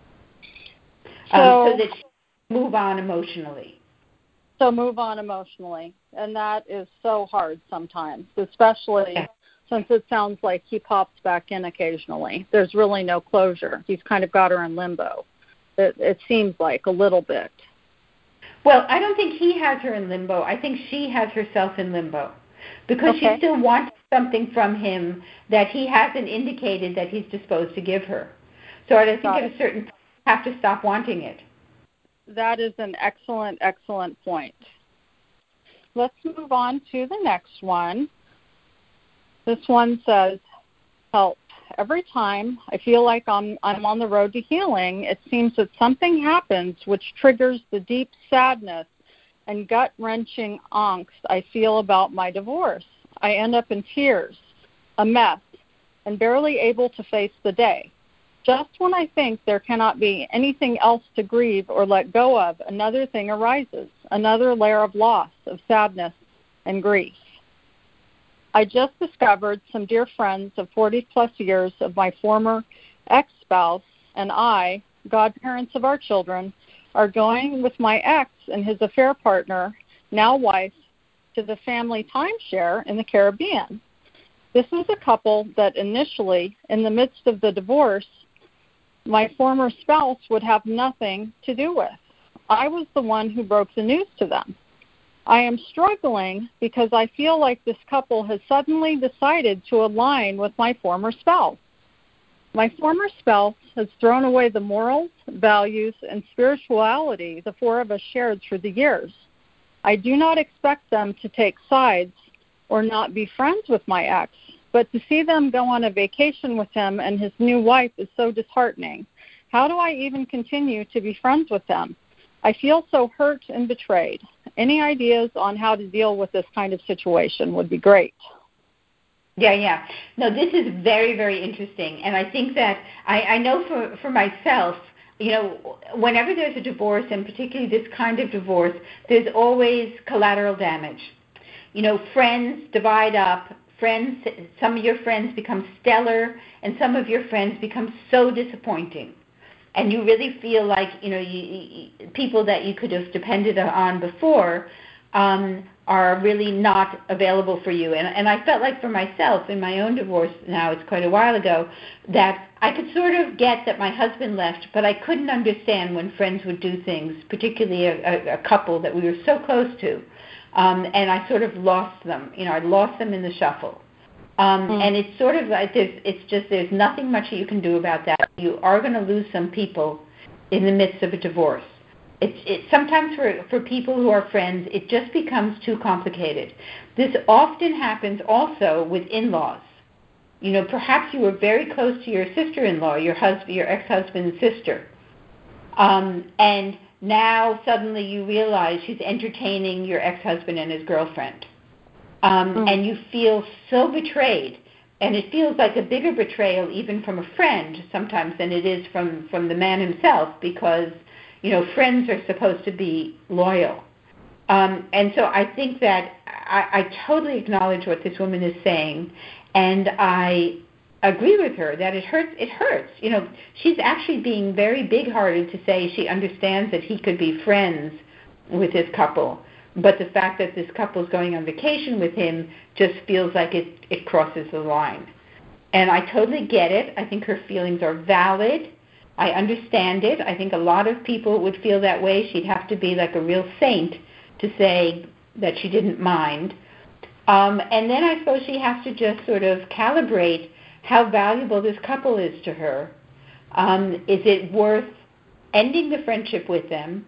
So that she move on emotionally. So move on emotionally. And that is so hard sometimes, especially since it sounds like he pops back in occasionally. There's really no closure. He's kind of got her in limbo. It seems like a little bit. Well, I don't think he has her in limbo. I think she has herself in limbo, because she still wants something from him that he hasn't indicated that he's disposed to give her. So I think at a certain point you have to stop wanting it. That is an excellent, excellent point. Let's move on to the next one. This one says, help. Every time I feel like I'm on the road to healing, it seems that something happens which triggers the deep sadness and gut-wrenching angst I feel about my divorce. I end up in tears, a mess, and barely able to face the day. Just when I think there cannot be anything else to grieve or let go of, another thing arises, another layer of loss, of sadness and grief. I just discovered some dear friends of 40-plus years of my former ex-spouse and I, godparents of our children, are going with my ex and his affair partner, now wife, to the family timeshare in the Caribbean. This is a couple that initially, in the midst of the divorce, my former spouse would have nothing to do with. I was the one who broke the news to them. I am struggling because I feel like this couple has suddenly decided to align with my former spouse. My former spouse has thrown away the morals, values, and spirituality the four of us shared through the years. I do not expect them to take sides or not be friends with my ex, but to see them go on a vacation with him and his new wife is so disheartening. How do I even continue to be friends with them? I feel so hurt and betrayed. Any ideas on how to deal with this kind of situation would be great. Yeah. No, this is very, very interesting. And I think that I know for myself, whenever there's a divorce, and particularly this kind of divorce, there's always collateral damage. Friends divide up. Some of your friends become stellar, and some of your friends become so disappointing. And you really feel like, people that you could have depended on before are are really not available for you. And I felt like for myself in my own divorce, now it's quite a while ago, that I could sort of get that my husband left, but I couldn't understand when friends would do things, particularly a couple that we were so close to. And I sort of lost them. I lost them in the shuffle. And it's sort of like there's nothing much that you can do about that. You are going to lose some people in the midst of a divorce. It's sometimes for people who are friends, it just becomes too complicated. This often happens also with in-laws. Perhaps you were very close to your sister-in-law, your ex-husband's sister, and now suddenly you realize she's entertaining your ex-husband and his girlfriend, and you feel so betrayed. And it feels like a bigger betrayal even from a friend sometimes than it is from the man himself, because friends are supposed to be loyal. And so I think that I totally acknowledge what this woman is saying, and I agree with her that it hurts. It hurts. She's actually being very big-hearted to say she understands that he could be friends with this couple, but the fact that this couple is going on vacation with him just feels like it crosses the line. And I totally get it. I think her feelings are valid. I understand it. I think a lot of people would feel that way. She'd have to be like a real saint to say that she didn't mind. And then I suppose she has to just sort of calibrate how valuable this couple is to her. Is it worth ending the friendship with them?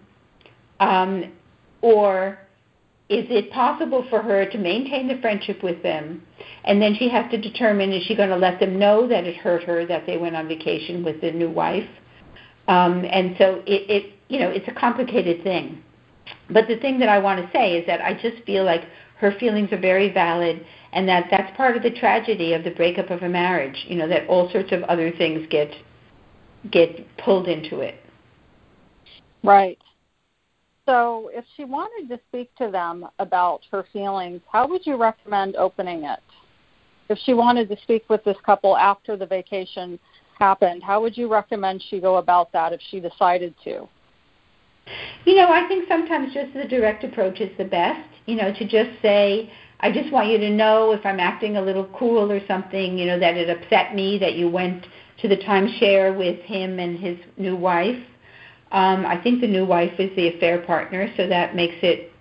Or is it possible for her to maintain the friendship with them? And then she has to determine, is she going to let them know that it hurt her that they went on vacation with the new wife? And so it's a complicated thing. But the thing that I want to say is that I just feel like her feelings are very valid, and that's part of the tragedy of the breakup of a marriage, that all sorts of other things get pulled into it. Right. So if she wanted to speak to them about her feelings, how would you recommend opening it? If she wanted to speak with this couple after the vacation happened, how would you recommend she go about that if she decided to? I think sometimes just the direct approach is the best, to just say, I just want you to know if I'm acting a little cool or something, that it upset me that you went to the timeshare with him and his new wife. I think the new wife is the affair partner, so that makes it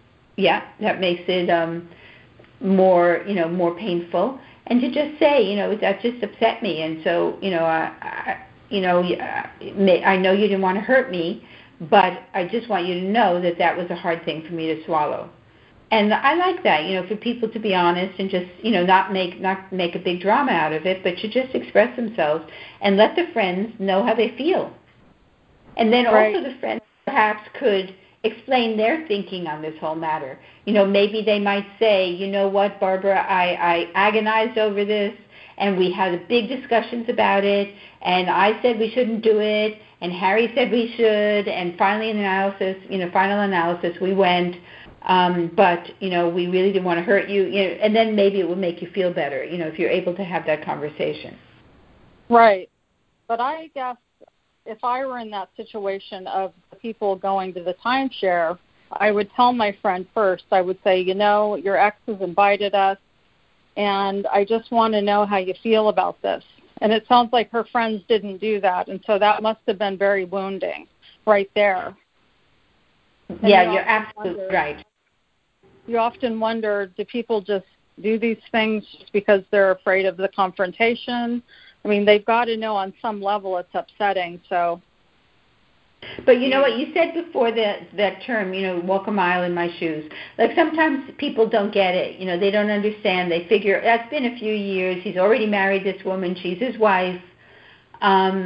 more painful. And to just say, that just upset me, and so, I know you didn't want to hurt me, but I just want you to know that was a hard thing for me to swallow. And I like that, for people to be honest and just, not make a big drama out of it, but to just express themselves and let the friends know how they feel. And then also the friends perhaps could explain their thinking on this whole matter. Maybe they might say, you know what, Barbara, I agonized over this, and we had big discussions about it, and I said we shouldn't do it, and Harry said we should, and final analysis, we went, but, we really didn't want to hurt you, and then maybe it will make you feel better, if you're able to have that conversation. Right. But I guess if I were in that situation of people going to the timeshare, I would tell my friend first. I would say, your ex has invited us, and I just want to know how you feel about this. And it sounds like her friends didn't do that, and so that must have been very wounding right there. And you're absolutely right. You often wonder, do people just do these things just because they're afraid of the confrontation? I mean, they've got to know on some level it's upsetting. So, but you know what you said before, that term, walk a mile in my shoes. Like sometimes people don't get it. They don't understand. They figure that's been a few years. He's already married this woman. She's his wife. And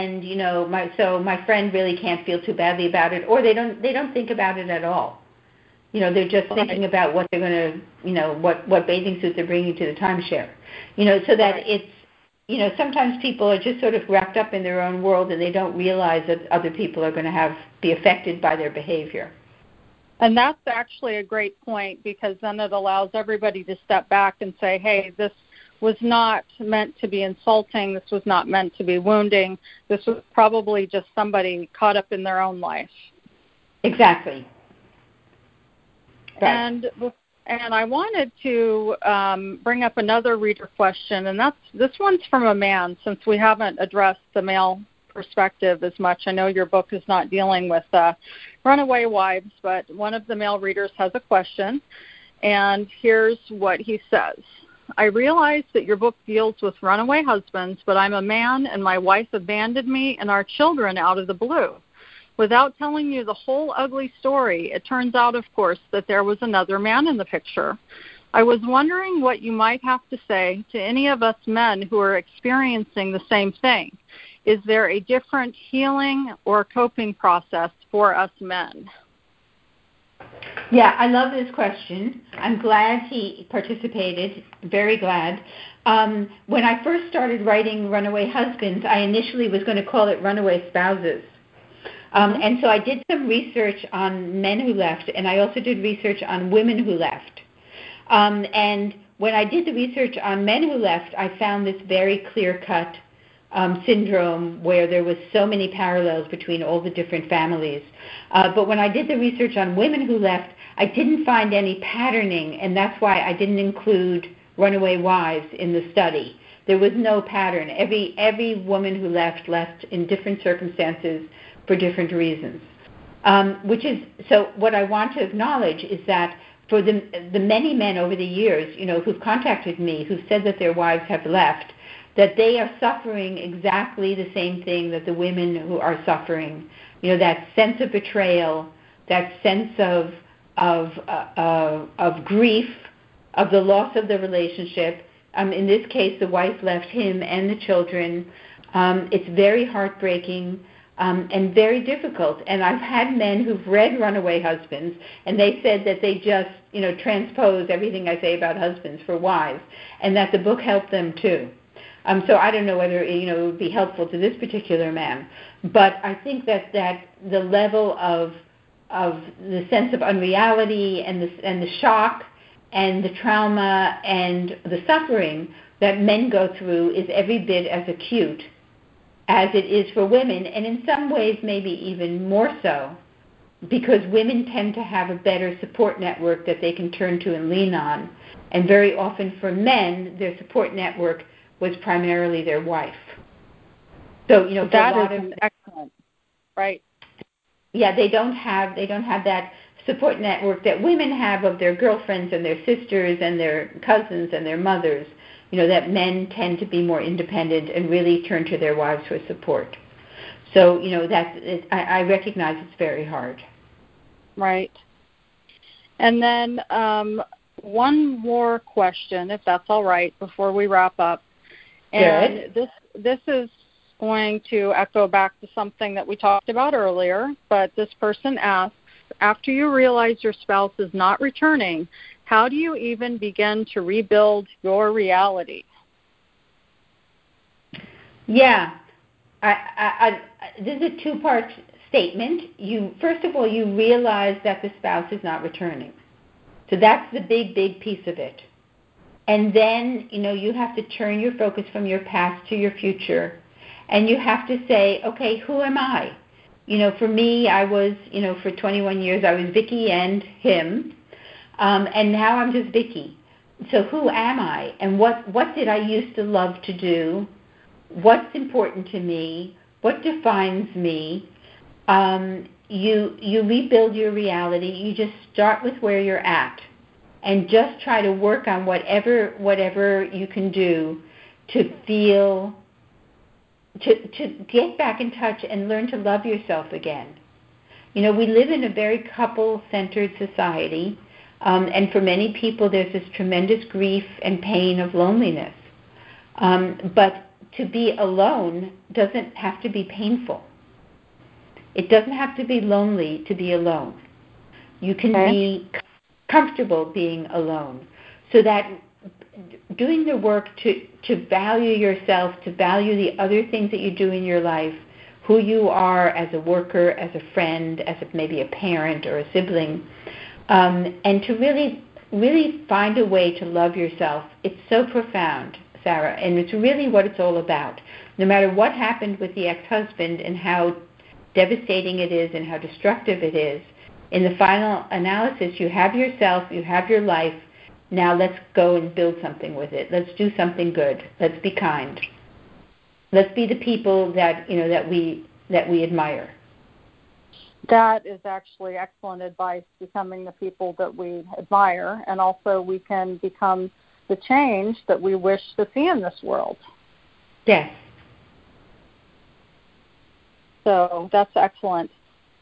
my friend really can't feel too badly about it, or they don't think about it at all. They're just thinking about what they're going to, what bathing suit they're bringing to the timeshare. So that it's. Sometimes people are just sort of wrapped up in their own world, and they don't realize that other people are going to be affected by their behavior. And that's actually a great point, because then it allows everybody to step back and say, hey, this was not meant to be insulting. This was not meant to be wounding. This was probably just somebody caught up in their own life. Exactly. Right. And I wanted to bring up another reader question, and this one's from a man, since we haven't addressed the male perspective as much. I know your book is not dealing with runaway wives, but one of the male readers has a question, and here's what he says. I realize that your book deals with runaway husbands, but I'm a man and my wife abandoned me and our children out of the blue. Without telling you the whole ugly story, it turns out, of course, that there was another man in the picture. I was wondering what you might have to say to any of us men who are experiencing the same thing. Is there a different healing or coping process for us men? Yeah, I love this question. I'm glad he participated, very glad. When I first started writing Runaway Husbands, I initially was going to call it Runaway Spouses. And so I did some research on men who left, and I also did research on women who left. And when I did the research on men who left, I found this very clear-cut syndrome where there was so many parallels between all the different families. But when I did the research on women who left, I didn't find any patterning, and that's why I didn't include runaway wives in the study. There was no pattern. Every woman who left in different circumstances for different reasons. So what I want to acknowledge is that for the many men over the years, who've contacted me, who've said that their wives have left, that they are suffering exactly the same thing that the women who are suffering. That sense of betrayal, that sense of grief, of the loss of the relationship. In this case, the wife left him and the children. It's very heartbreaking and very difficult. And I've had men who've read Runaway Husbands, and they said that they just, transpose everything I say about husbands for wives, and that the book helped them too. So I don't know whether it would be helpful to this particular man, but I think that the level of the sense of unreality and the shock and the trauma and the suffering that men go through is every bit as acute as it is for women, and in some ways maybe even more so, because women tend to have a better support network that they can turn to and lean on. And very often for men, their support network was primarily their wife. So, that is excellent, right? Yeah, they don't have that support network that women have of their girlfriends and their sisters and their cousins and their mothers. That men tend to be more independent and really turn to their wives for support. So, I recognize it's very hard. Right. And then one more question, if that's all right, before we wrap up. And Good. This is going to echo back to something that we talked about earlier, but this person asks, after you realize your spouse is not returning, how do you even begin to rebuild your reality? Yeah. This is a two-part statement. First of all, you realize that the spouse is not returning. So that's the big, big piece of it. And then, you have to turn your focus from your past to your future. And you have to say, okay, who am I? For me, I was, for 21 years, I was Vicki and him. And now I'm just Vicki. So who am I? And what did I used to love to do? What's important to me? What defines me? You rebuild your reality. You just start with where you're at. And just try to work on whatever you can do to feel, to get back in touch and learn to love yourself again. We live in a very couple-centered society, and for many people there's this tremendous grief and pain of loneliness. But to be alone doesn't have to be painful. It doesn't have to be lonely to be alone. You can be comfortable being alone. So that doing the work to value yourself, to value the other things that you do in your life, who you are as a worker, as a friend, as maybe a parent or a sibling, and to really, really find a way to love yourself. It's so profound, Sarah, and it's really what it's all about. No matter what happened with the ex-husband and how devastating it is and how destructive it is, in the final analysis, you have yourself, you have your life. Now let's go and build something with it. Let's do something good. Let's be kind. Let's be the people that we admire. That is actually excellent advice, becoming the people that we admire, and also we can become the change that we wish to see in this world. Yes. So that's excellent.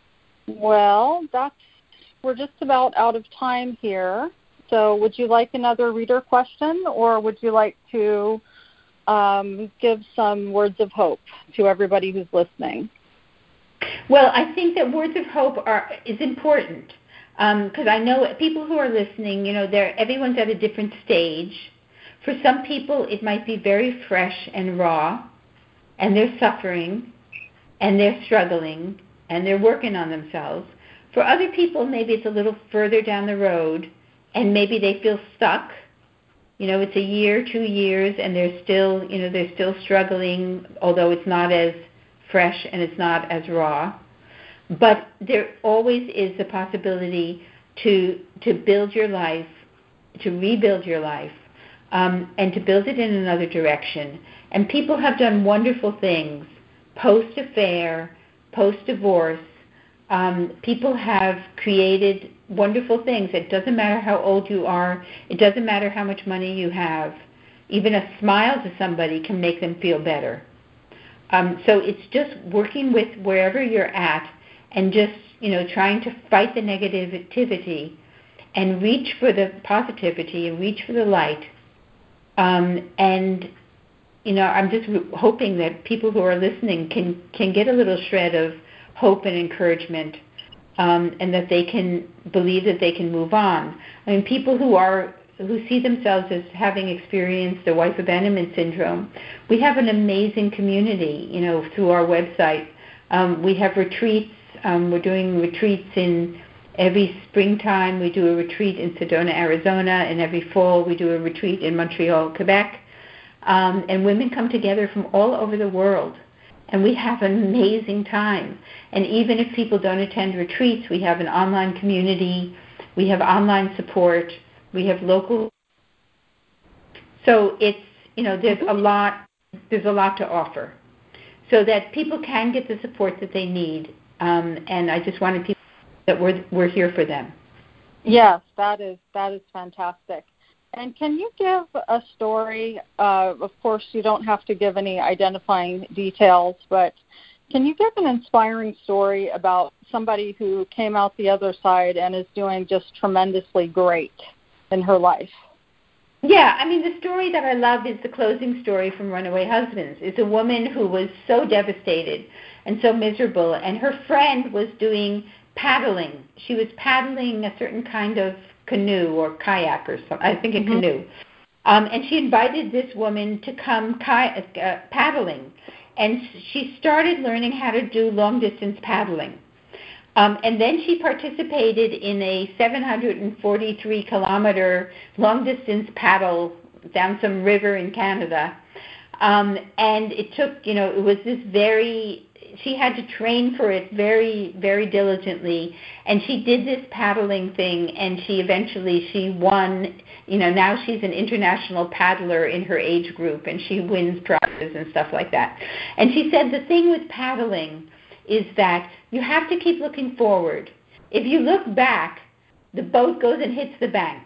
Well, we're just about out of time here. So would you like another reader question, or would you like to give some words of hope to everybody who's listening? Well, I think that words of hope is important because I know people who are listening, everyone's at a different stage. For some people, it might be very fresh and raw, and they're suffering, and they're struggling, and they're working on themselves. For other people, maybe it's a little further down the road, and maybe they feel stuck. It's a year, 2 years, and they're still struggling, although it's not as fresh and it's not as raw. But there always is the possibility to build your life, to rebuild your life, and to build it in another direction. And people have done wonderful things post-affair, post-divorce. People have created wonderful things. It doesn't matter how old you are. It doesn't matter how much money you have. Even a smile to somebody can make them feel better. So it's just working with wherever you're at and just, trying to fight the negativity and reach for the positivity and reach for the light. I'm just hoping that people who are listening can get a little shred of hope and encouragement, and that they can believe that they can move on. I mean, people who see themselves as having experienced the wife abandonment syndrome, we have an amazing community, through our website. We have retreats. We're doing retreats in every springtime. We do a retreat in Sedona, Arizona, and every fall we do a retreat in Montreal, Quebec. And women come together from all over the world, and we have an amazing time. And even if people don't attend retreats, we have an online community. We have online support. We have local. So it's, there's a lot to offer, so that people can get the support that they need. And I just wanted people that we're here for them. Yes, that is fantastic. And can you give a story? Of course, you don't have to give any identifying details, but can you give an inspiring story about somebody who came out the other side and is doing just tremendously great in her life? Yeah, I mean, the story that I love is the closing story from Runaway Husbands. It's a woman who was so devastated and so miserable, and her friend was doing paddling. She was paddling a certain kind of canoe or kayak or something, I think a canoe. And she invited this woman to come paddling. And she started learning how to do long-distance paddling. And then she participated in a 743-kilometer long-distance paddle down some river in Canada. And it took, it was this she had to train for it very, very diligently. And she did this paddling thing, and she won. Now she's an international paddler in her age group, and she wins prizes and stuff like that. And she said the thing with paddling is that you have to keep looking forward. If you look back, the boat goes and hits the bank.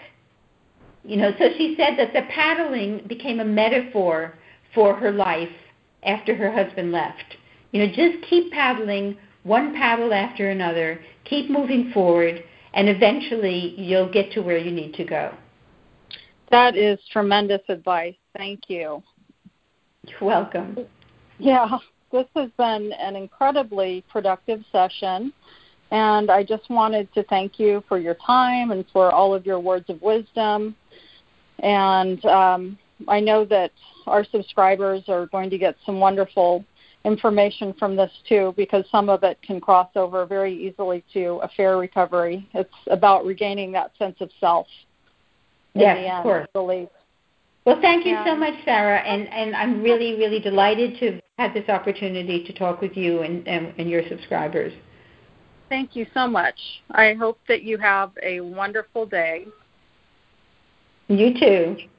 So she said that the paddling became a metaphor for her life after her husband left. Just keep paddling, one paddle after another, keep moving forward, and eventually you'll get to where you need to go. That is tremendous advice. Thank you. You're welcome. Yeah. This has been an incredibly productive session, and I just wanted to thank you for your time and for all of your words of wisdom. And I know that our subscribers are going to get some wonderful information from this, too, because some of it can cross over very easily to affair recovery. It's about regaining that sense of self. Yes, of course. I believe. Well, thank you so much, Sarah, and I'm really, really delighted to have had this opportunity to talk with you and your subscribers. thank you so much. I hope that you have a wonderful day. You too.